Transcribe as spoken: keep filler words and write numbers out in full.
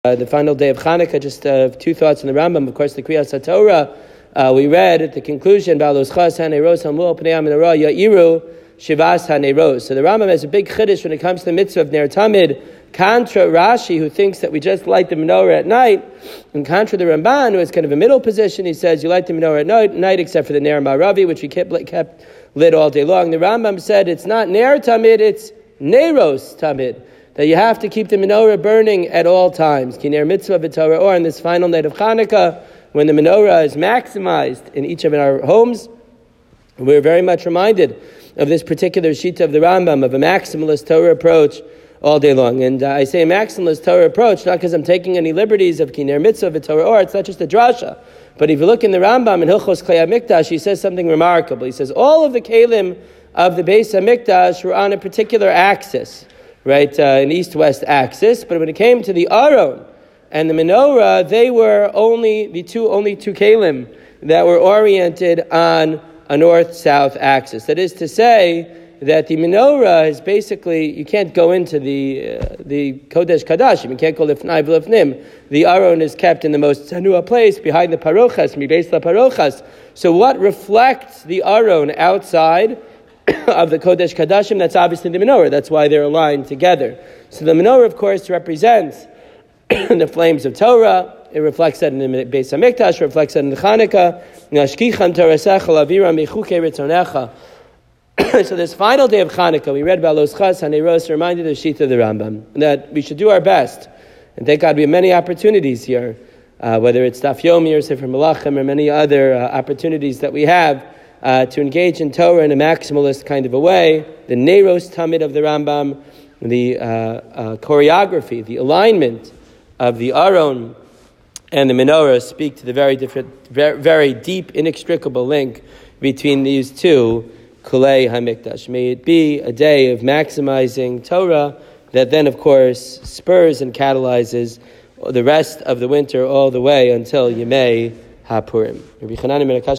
Uh, the final day of Hanukkah, just uh, two thoughts on the Rambam. Of course, the Kriyas HaTorah, uh, we read at the conclusion, Ba'alos chas haneros hamul pnei ha'menorah ya'iru shivas haneros. So the Rambam has a big chiddush when it comes to the mitzvah of Ner Tamid, contra Rashi, who thinks that we just light the menorah at night, and contra the Ramban, who has kind of a middle position. He says you light the menorah at night, night except for the Ner Ma'aravi, which we kept, kept lit all day long. The Rambam said it's not Ner Tamid, it's Neros Tamid, that you have to keep the menorah burning at all times. Kiner mitzvah v'torah, or on this final night of Hanukkah, when the menorah is maximized in each of our homes, we're very much reminded of this particular shita of the Rambam, of a maximalist Torah approach all day long. And uh, I say a maximalist Torah approach, not because I'm taking any liberties of Kiner mitzvah v'torah, or it's not just a drasha. But if you look in the Rambam in Hilchos Klei HaMikdash, he says something remarkable. He says all of the kelim of the Beis HaMikdash were on a particular axis, right, uh, an east-west axis. But when it came to the Aron and the menorah, they were only the two only two kelim that were oriented on a north-south axis. That is to say that the menorah is basically, you can't go into the uh, the Kodesh Kadashim, you can't go lifnai v'lifnim. The Aron is kept in the most tzanua place behind the parochas, mibeis la parochas. So what reflects the Aron outside of the Kodesh Kadashim? That's obviously the menorah. That's why they're aligned together. So the menorah, of course, represents the flames of Torah. It reflects that in the Beis HaMikdash, reflects that in the Chanukah. Nashkichan Torasecha lavira michuke ritzonecha. So this final day of Chanukah, we read about Los Chas Haneros, reminded the Shita of the Rambam, that we should do our best. And thank God we have many opportunities here, uh, whether it's Daf Yomi or Sefer Malachim or many other uh, opportunities that we have Uh, to engage in Torah in a maximalist kind of a way. The Neros Tamid of the Rambam, the uh, uh, choreography, the alignment of the Aron and the menorah speak to the very different, very, very deep, inextricable link between these two Kulei HaMikdash. May it be a day of maximizing Torah that then, of course, spurs and catalyzes the rest of the winter all the way until Yemei HaPurim.